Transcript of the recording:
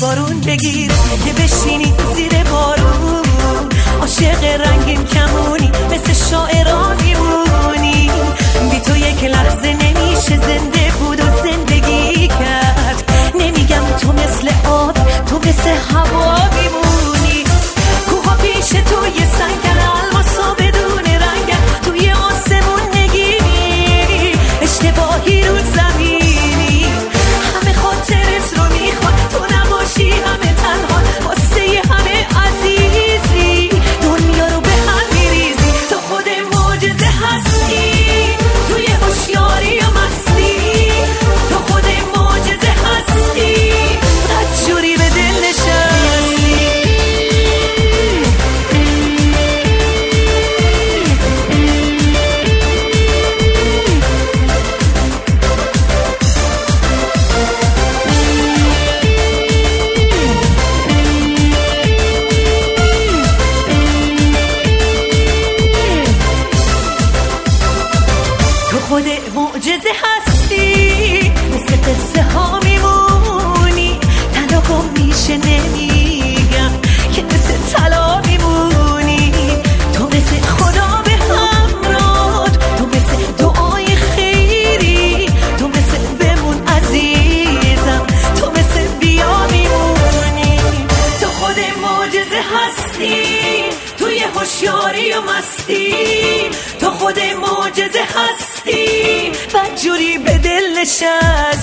بارون بگیر که بشینی زیر بارون، عاشق رنگین کمونی مثل شاعران میمونی. بی تو یک لحظه نمیشه زنده بود و زندگی کرد. نمیگم تو مثل آب، تو مثل هوا میمونی. کوها پیش تو یه سنگن الماسا بدون رنگن، توی آسمون نگیری اشتباهی رو زمینی. همه خاطرت رو میخواد تو نباشی، همه تنها واسه همه عزیزی. دنیا رو به هم میریزی، تو خود معجزه هستی. توی هوشیاری و مستی تو خود معجزه هستی. بدجوری به دل نشستی. تو خود معجزه هستی، مثل قصه ها میمونی. تنها گم میشه نمیگم که مثل طلا میمونی. تو مثل خدا به همراه، تو مثل دعای خیری، تو مثل بمون عزیزم، تو مثل بیا میمونی. تو خود معجزه هستی، توی هوشیاری و مستی تو خود معجزه هستی. بدجوری به دل نشستی.